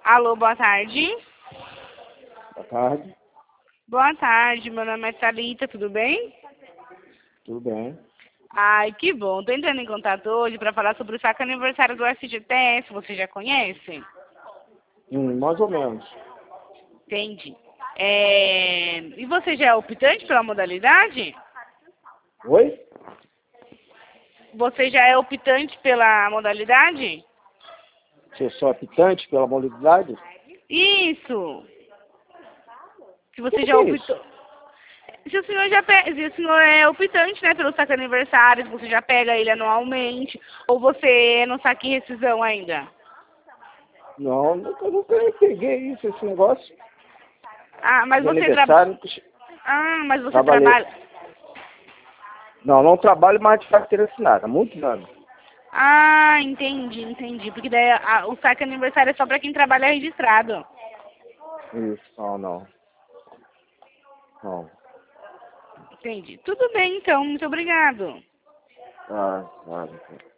Alô, boa tarde. Boa tarde, Boa tarde, meu nome é Thalita, tudo bem? tudo bem? Ai, que bom. Tô entrando em contato hoje para falar sobre o saque aniversário do FGTS, você já conhece? Mais ou menos. Entendi. E você já é optante pela modalidade? Oi? Você já é optante pela modalidade? Você só optante pela modalidade? Isso! Se você O já que é isso? optou. Se o senhor se o senhor é optante, né, pelo saque aniversário, se você já pega ele anualmente, ou você não saque rescisão ainda? Não, nunca nem peguei isso, esse negócio. Ah, mas De você aniversário, mas você trabalhei. trabalha. Não trabalho mais de carteira assinada, há muitos anos. Ah, entendi. Porque daí o saque aniversário é só para quem trabalha registrado. Isso, não. Entendi. Tudo bem, então. Muito obrigado. Ah.